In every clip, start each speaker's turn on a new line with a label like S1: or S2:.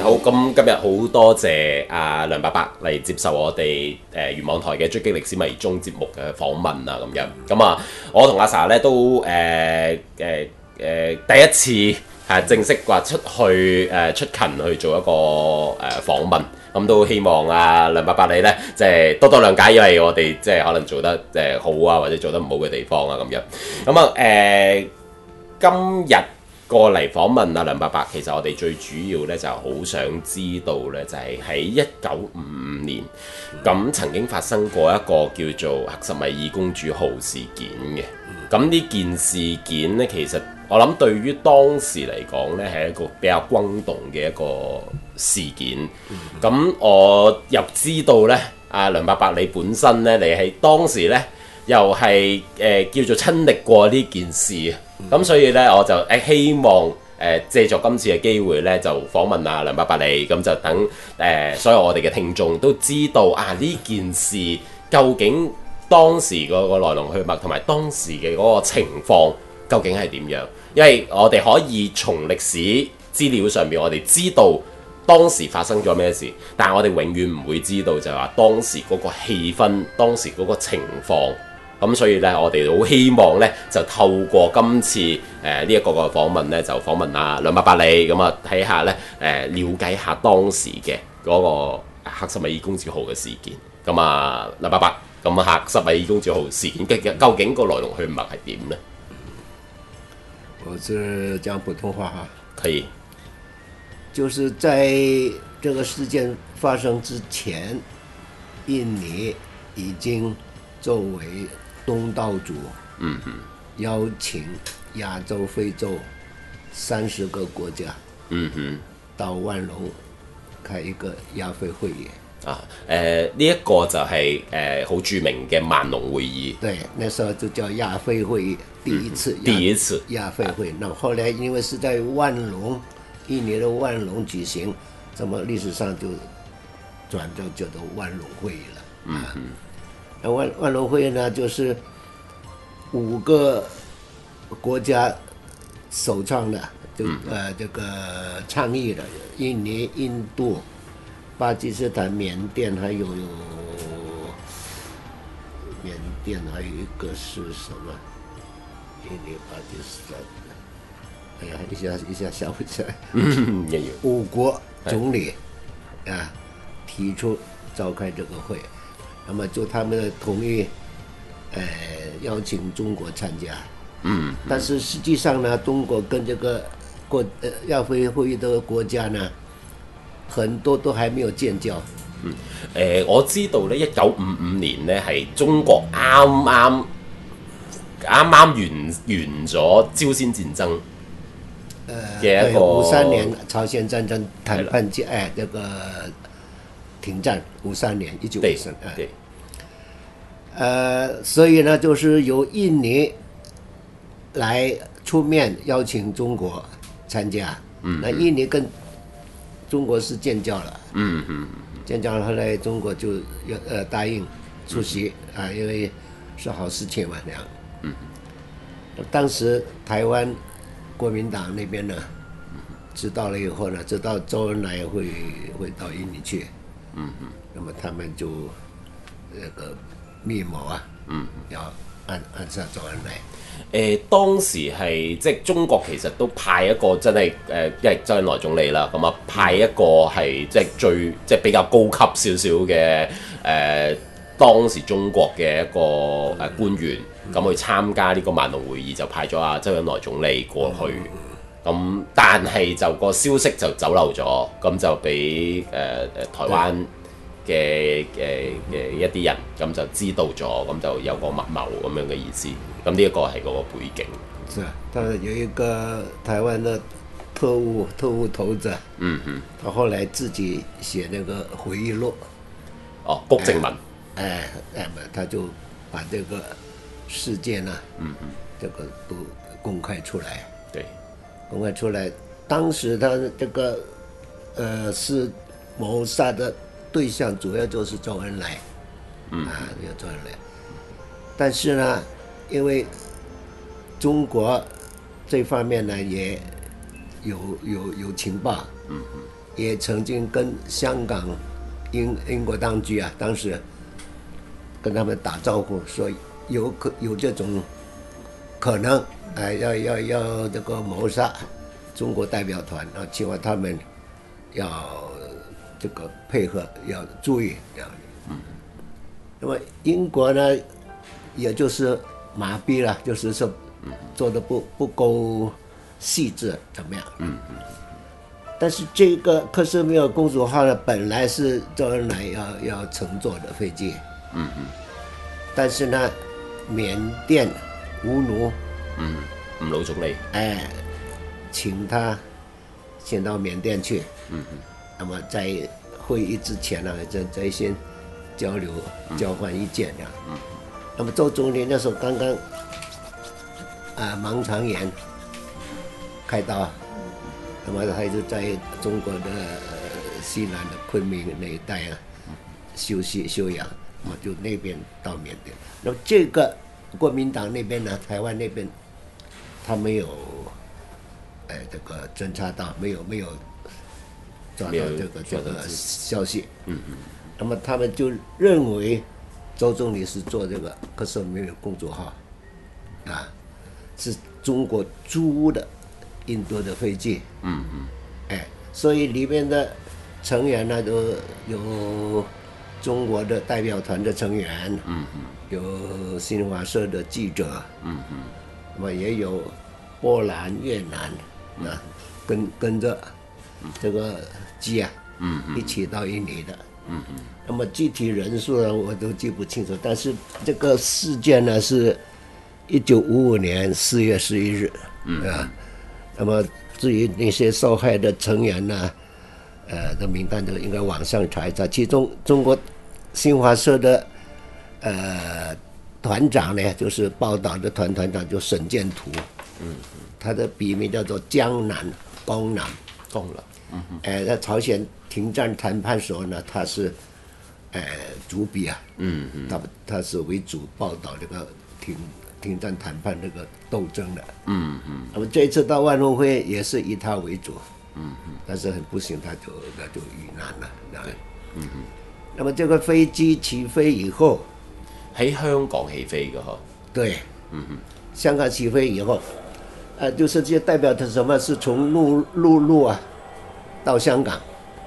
S1: 好，咁今日好多謝阿梁伯伯嚟接受我哋元網台嘅追擊歷史迷蹤節目嘅訪問啊，咁樣。咁啊，我同阿 Sa 咧都第一次正式話出去出勤去做一個訪問。咁都希望梁伯伯你咧，即係多多諒解，因為我哋即係可能做得好啊，或者做得唔好嘅地方啊，咁樣。咁啊今日過嚟訪問阿梁伯伯，其實我哋最主要咧就好想知道咧，就係喺1955年咁曾經發生過一個叫做克什米爾公主號事件嘅。咁呢件事件咧，其實我諗對於當時嚟講咧，係一個比較轟動嘅一個事件。咁我又知道咧，阿梁伯伯你本身咧，你喺當時咧又係叫做親歷過呢件事。咁所以咧，我就希望借助今次嘅機會咧，就訪問阿梁伯伯你，咁就等所有我哋嘅聽眾都知道呢件事究竟當時嗰個來龍去脈，同埋當時嘅嗰個情況究竟係點樣？因為我哋可以從歷史資料上面，我哋知道當時發生咗咩事，但係我哋永遠唔會知道就係話當時嗰個氣氛，當時嗰個情況。咁所以咧，我哋好希望咧，就透過今次呢一個訪問咧，就訪問阿梁伯伯你，咁啊睇下咧了解下當時嘅嗰個克什米爾公主號嘅事件。咁啊，梁伯伯，咁克什米爾公主號事件嘅究竟個來龍去脈係點呢？
S2: 我是講普通話哈。
S1: 可以。
S2: 就是在這個事件發生之前，印尼已經作為東道主，邀請亞洲、非洲30個國家，到萬隆開一個亞非會議。
S1: 呢一個就係好著名嘅萬隆會議。
S2: 對，那時候就叫亞非會議，第一次亞非會議。那後來因為是在萬隆，印尼的萬隆舉行，這麼歷史上就轉到叫做萬隆會議了。那萬隆會議呢，就是5個國家首創的，就這個倡議的，印尼、印度、巴基斯坦、緬甸，還有緬甸，還有一個是什麼？印尼、巴基斯坦，哎呀，一下想不起來。5國總理提出召開這個會，那麼就他們同意，邀請中國參加。但是實際上呢，中國跟這個亞非會議的國家呢，很多都還沒有建交。
S1: 我知道咧，1955年咧係中國啱完咗朝鮮戰爭嘅一個
S2: 53年朝鮮戰爭談判這個停戰53年1953
S1: 對。
S2: 所以呢，就是由印尼來出面邀請中國參加。那印尼跟中國是建交了。建交了，後來中國就答應出席因為是好事情嘛，這樣。當時台灣國民黨那邊呢，知道了以後呢，知道周恩來會到印尼去。那麼他們就那個密謀要暗殺周恩來。
S1: 當時係即係中國其實都派一個真係因為周恩來總理啦，咁派一個係即係即係比較高級少少嘅當時中國嘅一個官員，咁去參加呢個萬隆會議，就派咗周恩來總理過去。咁但係就個消息就走漏咗，咁就俾台灣嘅一啲人咁就知道咗，咁就有個密謀咁樣嘅意思。咁呢一個係嗰個背景。
S2: 是啊，但係有一個台灣的特務頭子，他後來自己寫那個回憶錄。
S1: 谷正文。
S2: 他就把這個事件呢，這個都公開出來。
S1: 對，
S2: 公開出來。當時他這個是謀殺的對象主要就是周恩來。有周恩來。但是呢，因為中國這方面呢也有情報， 也曾经跟香港英国当局啊，当时跟他们打招呼，说有这种可能，要这个谋杀中国代表团，然后希望他们要这个配合，要注意这样。那么英国呢，也就是麻痹了，就是说做的不够细致，怎么样？但是这个克什米尔公主号呢，本来是周恩来要乘坐的飞机，但是呢，缅甸吴奴，
S1: 吳老總理，
S2: 请他先到缅甸去，那么在会议之前呢，再先交流交换意见这样。那么周总理那时候刚刚盲肠炎开刀，那么他就在中国的西南的昆明那一带啊休息休养，那么就那边到缅甸。那么这个国民党那边呢，台湾那边他没有这个侦察到，没有抓到这个消息。那么他们就认为周总理是坐这个克什米尔公主号是中国租的印度的飞机。所以里面的成员呢都有中国的代表团的成员，有新华社的记者，那么也有波兰、越南跟着这个机一起到印尼的。那么具体人数呢，我都记不清楚。但是这个事件呢，是1955年4月11日，那么至于那些受害的成员呢，的名单都应该网上查一查。其中中国新华社的团长呢，就是报道的团长就沈建图，他的笔名叫做江南公南。在朝鲜停战谈判时候呢，他是主笔啊，他是为主报道这个停战谈判这个斗争的。那么这一次到万隆会也是以他为主，但是很不幸他就遇难了。那么这个飞机起飞以后，
S1: 喺香港起飛嘅嗬。
S2: 对，香港起飞以后，就是这代表着什么？是从陆路到香港，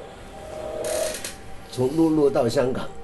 S2: 从陆路到香港。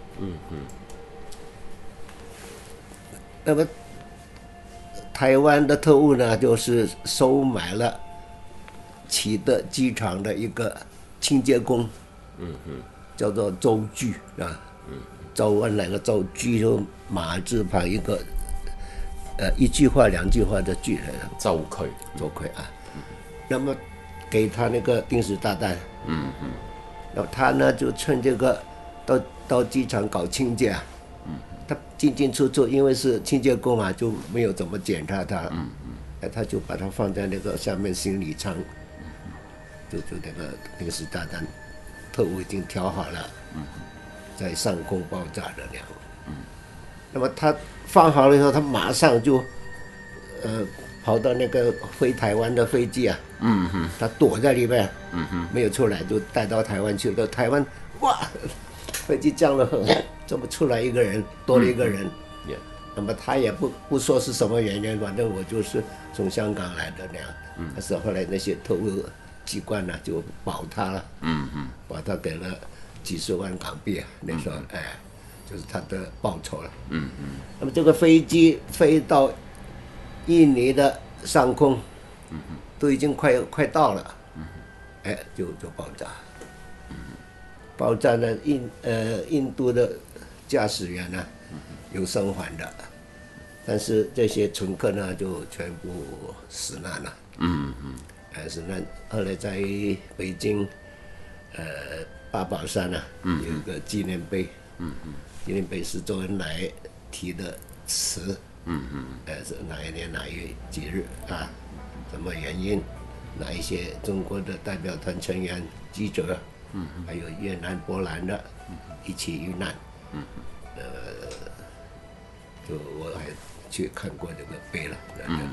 S2: 那么台湾的特务呢，就是收买了启德机场的一个清洁工，叫做周巨周恩来的周巨，就马字旁一个一句话两句话的巨人，
S1: 周渠
S2: 那么给他那个定时炸弹，然后他呢就趁这个到机场搞清洁他进出，因为是清洁工嘛，就没有怎么检查他，他就把它放在那个下面行李舱，就那个定时炸弹，特务已经调好了，在上空爆炸的那样。那么他放好了以后，他马上就跑到那个飞台湾的飞机他躲在里面，没有出来，就带到台湾去了。台湾哇，飞机降落后，怎么出来一个人，多了一个人。那么他也不说是什么原因，反正我就是从香港来的那样。但是后来那些特务机关呢就保他了，保他给了几十万港币那时候就是他的报酬了。那么这个飞机飞到印尼的上空，都已经快到了，就爆炸。爆炸呢，印度的驾驶员呢有生还的，但是这些乘客呢就全部死难了。死难。后来在北京八宝山有一个纪念碑，纪念碑是周恩来题的词，是哪一年哪月几日什么原因，哪一些中国的代表团成员、记者，还有越南、波兰的一起遇难。就我还去看过这个碑了。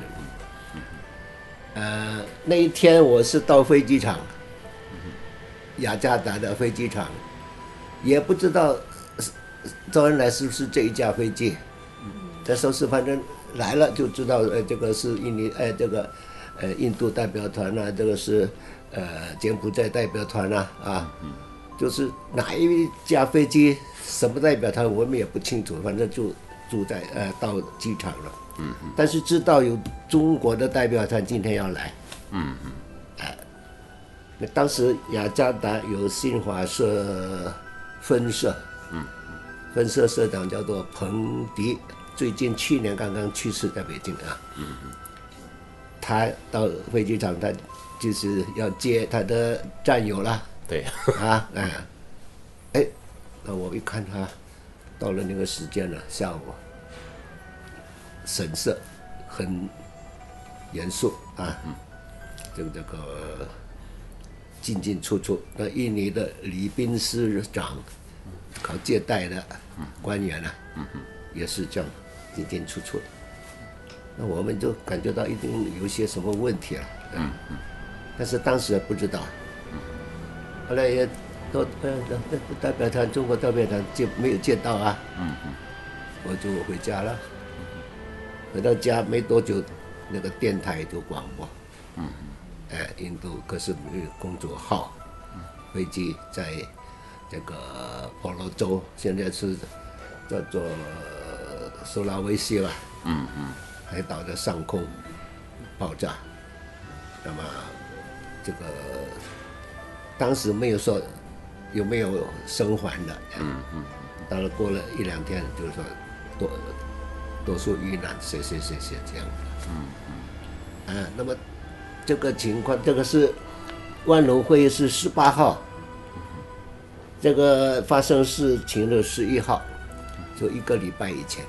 S2: 那一天我是到飞机场， 雅加达的飞机场，也不知道周恩来是不是这一架飞机。这时候是反正来了就知道，这个是这个印度代表团啊，这个是柬埔寨代表团啊，就是哪一架飞机什么代表团我们也不清楚，反正就住在到机场了。但是知道有中国的代表团今天要来。那当时雅加达有新华社分社，分社社长叫做彭迪，最近去年刚刚去世，在北京啊。他到飞机场，他就是要接他的战友啦。
S1: 对
S2: 那我一看他到了那个时间了，下午，神色很严肃啊，这个进进出出。那印尼的礼宾司长搞接待的官员呢，也是这样进进出出。那我们就感觉到一定有些什么问题了，但是当时还不知道，后来也都代表团中国代表团没有见到啊，我就回家了。回到家没多久，那个电台就广播，印度克什米尔公主号飞机在这个婆罗洲，现在是叫做苏拉威西吧，海岛的上空爆炸。那么这个当时没有说有没有生还的，当然过了一两天，就是说多数遇难，谁这样的。那么这个情况，这个是万隆会议是18号，这个发生事情的11号，就1个礼拜以前。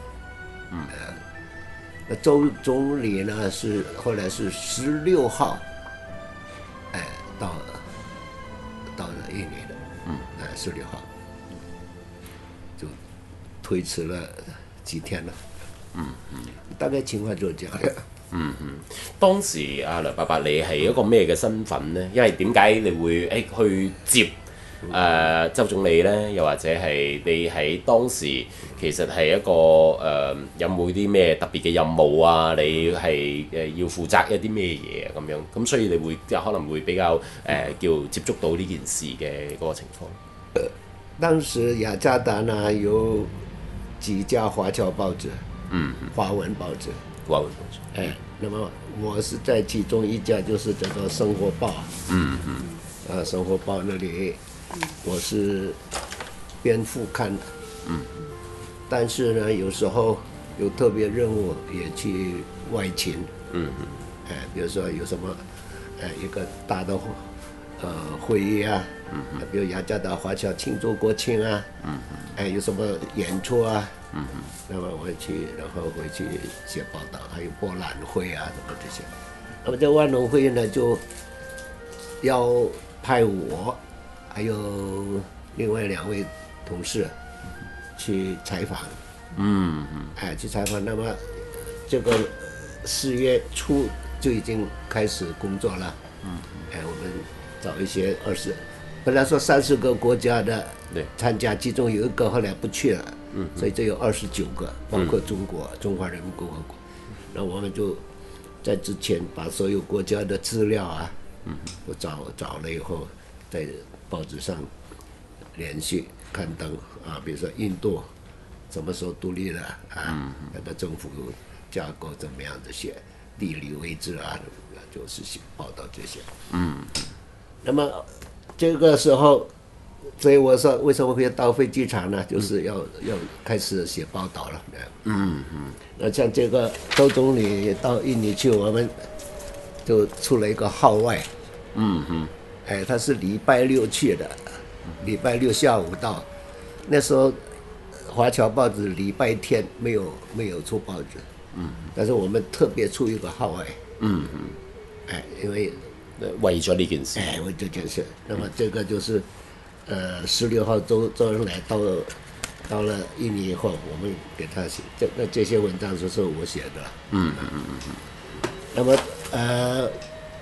S2: 那周总理呢是后来是16号，到了印尼的，16号，就推迟了几天了。大概情況就係這樣。
S1: 當時阿梁伯伯你係一個咩嘅身份呢？因為點解你會去接周總理呢？又或者係你喺當時其實係一個有冇啲咩特別嘅任務啊？你係要負責一啲咩嘢啊？咁樣咁所以你會可能會比較叫接觸到呢件事嘅嗰個情況。
S2: 當時雅加達呢有幾家華僑報紙。華文報紙，那麼我是在其中一家，就是這個《生活報》。生活報那裡我是編副刊的。但是呢，有時候有特別任務也去外勤。比如說有什麼一個大的會議啊，比如雅加達華僑慶祝國慶啊，有什麼演出啊。那麼我去，然後回去寫報道，還有博覽會啊什麼這些。那麼這萬隆會呢，就要派我，還有另外2位同事去採訪。去採訪。那麼這個4月初就已經開始工作了。我們找一些本來說30個國家的參加，其中有1個後來不去了。所以這有29個，包括中國、中華人民共和國。那我們就在之前把所有國家的資料啊，我找了以後，在報紙上連續刊登啊，比如說印度什麼時候獨立了啊，它的政府架構怎麼樣這些地理位置啊，就是報道這些。那麼這個時候。所以我說為什麼會到飛機場呢？就是要開始寫報道了。那像這個周總理到印尼去，我們就出了一個號外。他是禮拜6去的，禮拜6下午到。那時候華僑報紙禮拜天沒有出報紙。但是我們特別出一個號外。因為
S1: 為咗呢件事。
S2: 為這件事。那麼這個就是16號周恩來到了印尼以後，我們給他寫，這些文章就是我寫的。那麼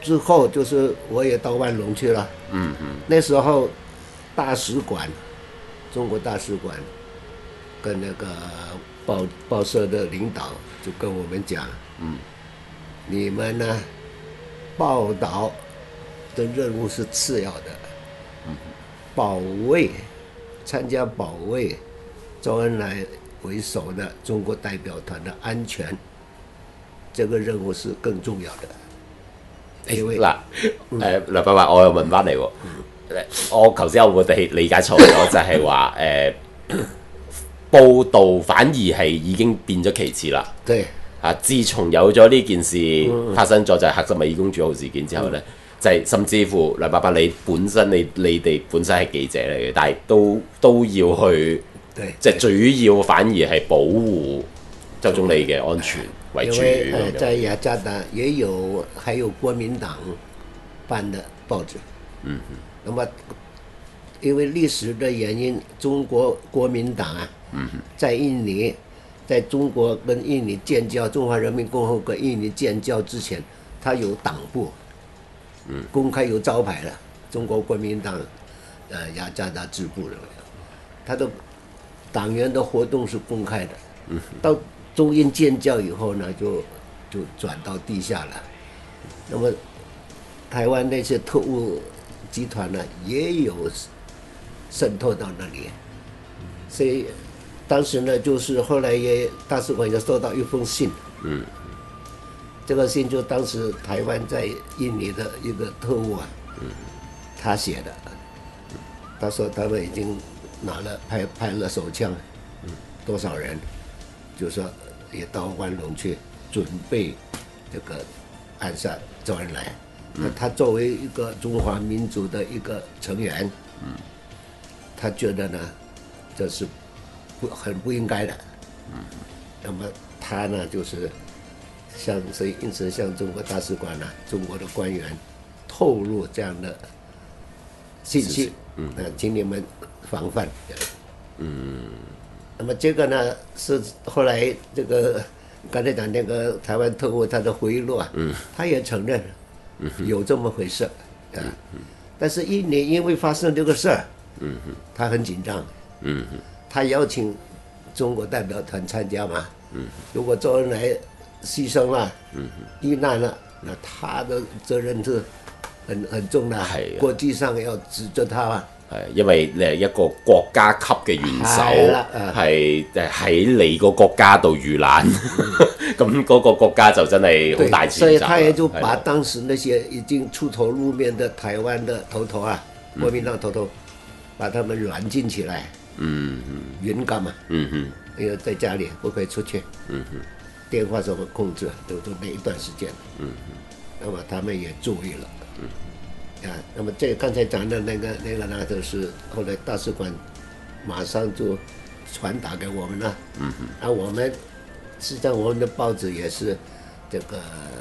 S2: 之后就是我也到万隆去了。那时候大使馆，中国大使馆跟那个报社的领导就跟我们讲，你们呢报道的任务是次要的，保卫参加保卫周恩来为首的中国代表团的安全，這個任務是更重要的。因為
S1: 嗱，梁伯伯，我又問翻你喎，我頭先有冇理解錯咗？就係話報導反而係已經變咗其次啦。
S2: 對
S1: 自從有咗呢件事發生咗，就係克什米爾公主號事件之後咧，就係甚至乎梁伯伯你本身你哋本身係記者嚟嘅，但係都要去，即係主要反而係保護周總理嘅安全為主。
S2: 因為在雅加達還有國民黨辦的報紙。那麼因為歷史的原因，中國國民黨啊，在印尼，在中國跟印尼建交，中華人民共和國印尼建交之前，它有黨部，公開有招牌的，中國國民黨雅加達支部的，它的黨員的活動是公開的。到中印建交以後呢，就轉到地下了。那麼台灣那些特務集團呢，也有滲透到那裡，所以當時呢，就是後來也大使館也收到一封信，這個信就當時台灣在印尼的一個特務啊，他寫的，他說他們已經拿了派了手槍，多少人，就說也到萬隆去準備這個暗殺周恩來。那他作為一個中華民族的一個成員，他覺得呢，這是很不應該的。那麼他呢，就是所以因此向中國大使館呢，中國的官員透露這樣的信息，請你們防範。那麼這個呢，是後來這個剛才講那個台灣特務他的回憶錄啊，他也承認有這麼回事，但是印尼因為發生這個事兒，他很緊張，他邀請中國代表團參加嘛，如果周恩來犧牲了，遇難了，那他的責任是很重的，國際上要指責他啊。
S1: 因為你係一個國家級嘅元首，係喺你個國家度遇難，咁嗰個國家就真係好大責任。
S2: 所以他也就把當時那些已經出頭露面的台灣的頭啊，國民黨頭，把他們軟禁起來，雲幹嘛，因為在家裡不可以出去，電話什麼控制，都那一段時間，那麼他們也注意了。那麼這剛才講的那個呢，就是後來大使館馬上就傳達給我們了。我們實際上我們的報紙也是這個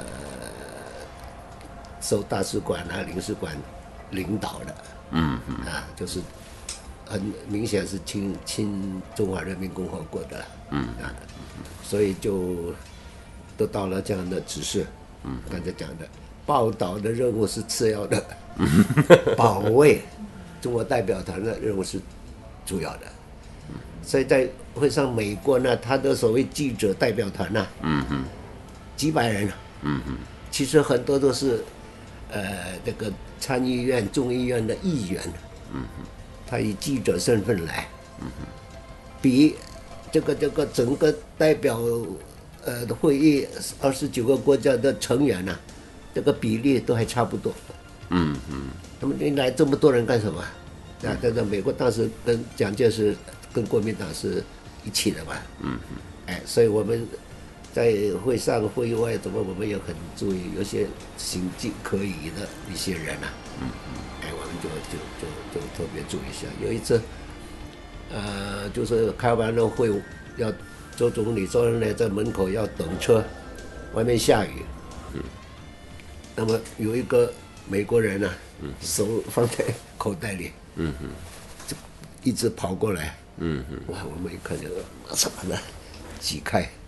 S2: 受大使館領事館領導的。就是很明顯是親中華人民共和國的。所以就得到了這樣的指示。剛才講的報道的任務是次要的。保衛中國代表團的任務是主要的，所以在會上，美國呢，他的所謂記者代表團呢，幾百人，其實很多都是，這個參議院、眾議院的議員，他以記者身份來，比這個整個代表的會議29個國家的成員呢，這個比例都還差不多。那麼你來這麼多人幹什麼？這個美國當時跟蔣介石跟國民黨是一起的嘛。所以我們在會上會議外，我們也很注意，有些行徑可疑的一些人啊，我們就特別注意一下。有一次，就是開完了會，要周總理周恩來在門口要等車，外面下雨，那麼有一個美國人啊，手放在口袋裡，就一直跑過來，哇！我們一看就馬上把它擠開，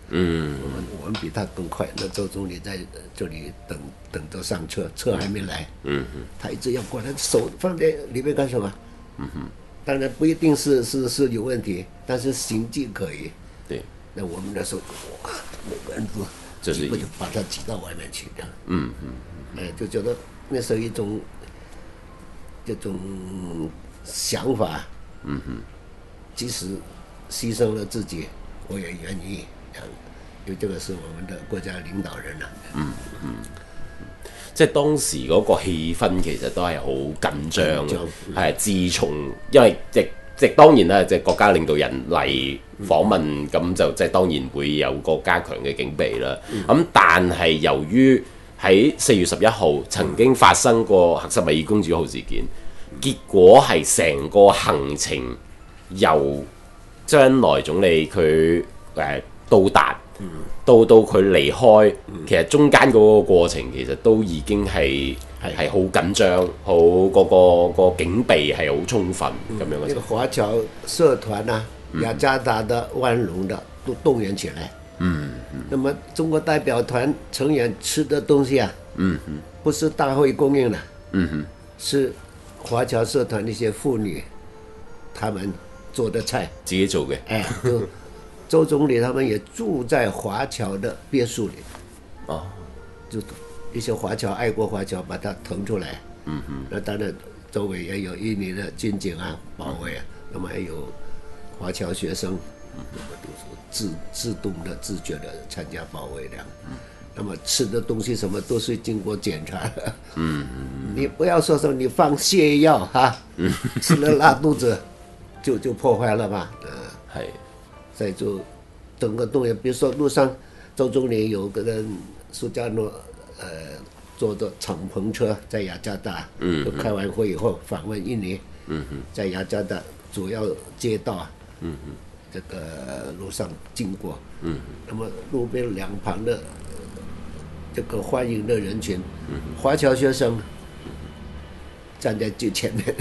S2: 我们比他更快。那周总理在这里等着上车，车还没来，他一直要过来，手放在里面干什么？当然不一定是有问题，但是行迹可以。
S1: 对，
S2: 那我们那时候哇，每个人都
S1: 就是
S2: 就把他挤到外面去这样。就觉得那时候一种这种想法，即使牺牲了自己，我也愿意这样，因為這個是我們的國家領導人啦。
S1: 即係當時嗰個氣氛其實都係好緊張嘅，係自從因為即當然啦，即係國家領導人嚟訪問，咁就即係當然會有個加強嘅警備啦。咁但係由於喺4月11號曾經發生過克什米爾公主號事件，結果係成個行程由將來總理佢到達。到佢離開，其實中間嗰個過程其實都已經係好緊張，好個警備係好充分咁樣嘅。
S2: 那個華僑社團啊，雅加達的、萬隆的都動員起來。那麼中國代表團成員吃的東西啊，不是大會供應的，是華僑社團那些婦女，他們做的菜，
S1: 自己做嘅。
S2: 周總理他們也住在華僑的別墅裏，就一些華僑愛國華僑把它騰出來，那當然周圍也有印尼的軍警啊保衛啊，那麼還有華僑學生，那麼都是自動的自覺的參加保衛的，那麼吃的東西什麼都是經過檢查的，你不要說你放瀉藥哈，吃了拉肚子就破壞了嘛，
S1: 係。
S2: 在做整個動員，比如說路上，周總理有個人蘇加諾，坐着敞篷車在雅加達，就開完會以後訪問印尼，在雅加達主要街道，這個路上經過，那麼路邊兩旁的這個歡迎的人群，華僑學生站在最前面，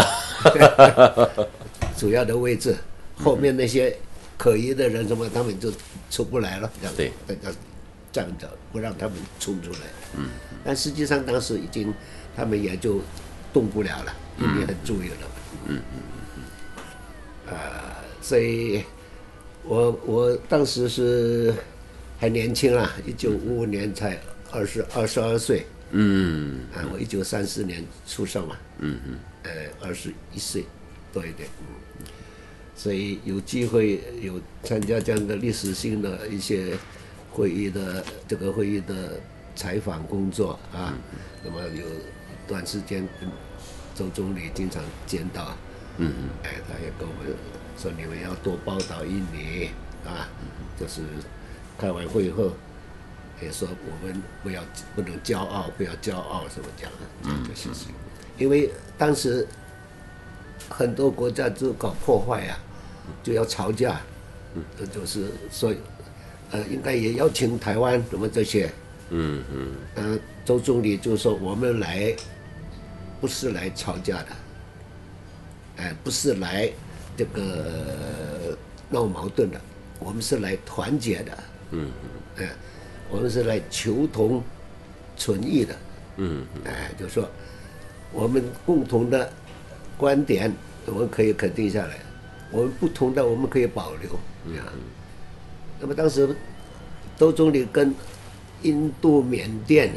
S2: 主要的位置，後面那些可疑的人什麼，他們就出不來了，這樣大家站着不讓他們衝出來。但實際上當時已經他們也就動不了了，因為很注意了。所以我當時是還年輕啦，1955年才22歲。我1934年出生嘛，21歲多一點。所以有機會有參加這樣的歷史性的一些會議的這個會議的採訪工作啊，那麼有段時間跟周總理經常見到，他也跟我們說你們要多報道印尼啊，就是開完會以後也說我們不能驕傲，不要驕傲什麼講的這些事情，因為當時很多國家就搞破壞啊。就要吵架，就是所以，應該也邀請台灣什麼這些，周總理就說我們來，不是來吵架的，不是來這個鬧矛盾的，我們是來團結的，我們是來求同存異的，就是說我們共同的觀點我們可以肯定下來。我們不同的我們可以保留，那麼當時周總理跟印度、緬甸，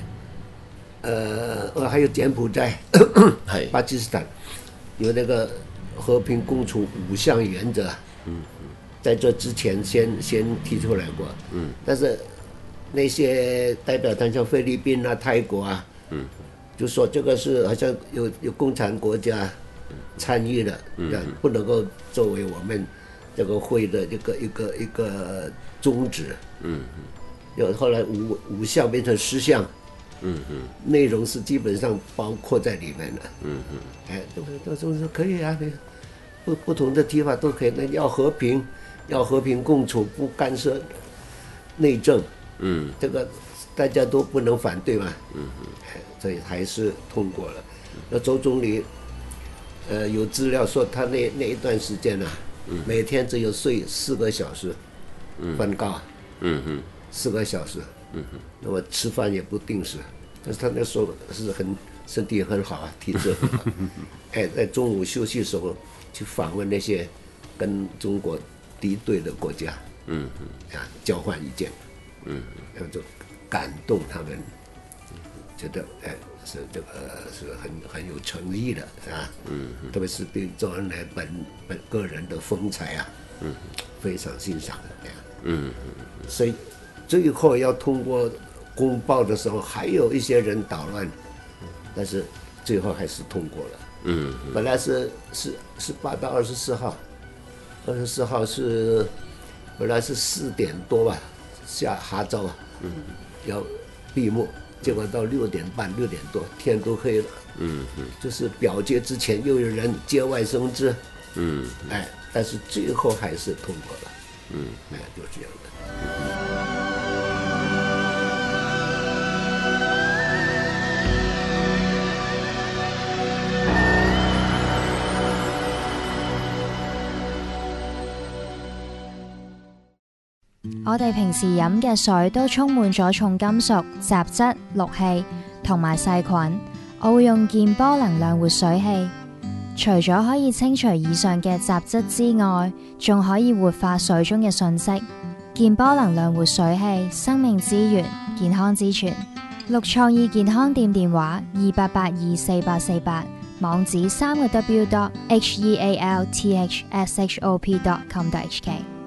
S2: 還有柬埔寨、巴基斯坦有那個和平共處5項原則，在這之前先提出來過，但是那些代表團像菲律賓啊、泰國啊，就說這個是好像有共產國家參與的，不能夠作為我們這個會的一個宗旨。有後來五項變成10項，內容是基本上包括在裡面的。都是可以啊，不同的提法都可以。那要和平共處，不干涉內政。這個大家都不能反對嘛。所以還是通過了。那周總理。有資料說他那一段時間啊，每天只有睡4個小時，瞓覺， 4个小时，那么吃饭也不定时，但是他那时候是身体很好啊，体质很好，哎，在中午休息的时候去访问那些跟中国敌对的国家，交换意见，然后就感动他们，觉得哎是这个是很有诚意的啊，特别是对周恩来本个人的风采啊，非常欣赏的，所以最后要通过公报的时候，还有一些人捣乱，但是最后还是通过了。本来是18到24号，24号是本来是4点多吧，下哈照啊，要闭幕，结果到6点半、6点多天都黑了。就是表决之前又有人节外生枝，哎，但是最后还是通过了。哎，就这样的。
S3: 我哋平時飲嘅水都充滿咗重金屬、雜質、氯氣同埋細菌。我會用健波能量活水器，除咗可以清除以上嘅雜質之外，仲可以活化水中嘅訊息。健波能量活水器，生命之源，健康之泉。綠創意健康店電話28824848，網址3個W.healthshop.com.hk。